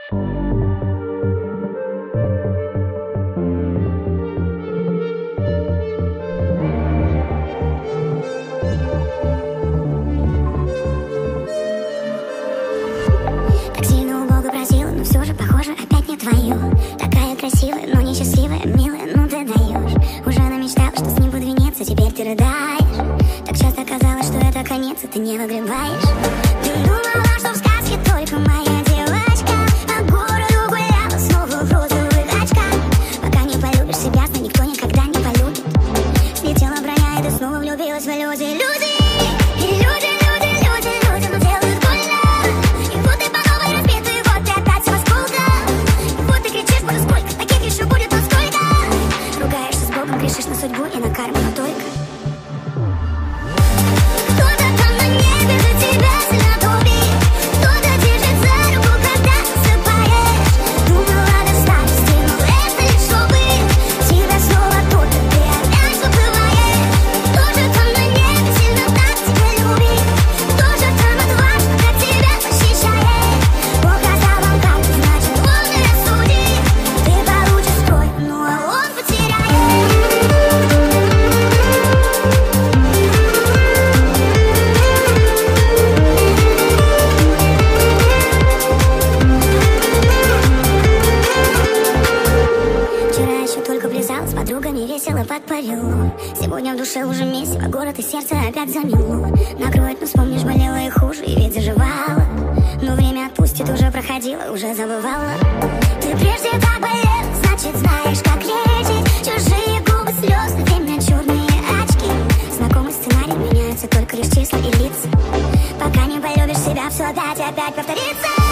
Так сильно у Бога просила, но все же, похоже, опять не твое. Такая красивая, но несчастливая, милая, ну ты даешь. Уже намечтала, что с ним буду венец, теперь ты рыдаешь. Так часто казалось, что это конец, и ты не выгребаешь. Ты думала, что в сказке только моя девочка, по городу гуляла снова в розовых очках. Пока не полюбишь себя, но никто никогда не полюбит. Слетела броня, и ты снова влюбилась в иллюзии. Грешишь на судьбу и на карму, но только кто-то там на небе за тебя сильно топит, кто-то держит за руку, когда засыпаешь. Думала до старости, но это лишь опыт. Тебя снова топит, ты опять выплываешь. Кто же там на небе сильно так тебя любит, кто же там отважно так тебя защищает. Показал вам как, значит он и рассудит. Ты получишь строй, ну а он потеряет. С подругами весело подпарило. Сегодня в душе уже месиво, город и сердце опять замело. Накроет, но вспомнишь, болело и хуже, и ведь заживало. Но время отпустит, уже проходило, уже забывала. Ты прежде так болел, значит знаешь, как лечить. Чужие губы, слезы, время, черные очки. Знакомый сценарий, меняются только лишь числа и лица. Пока не полюбишь себя, все опять повторится.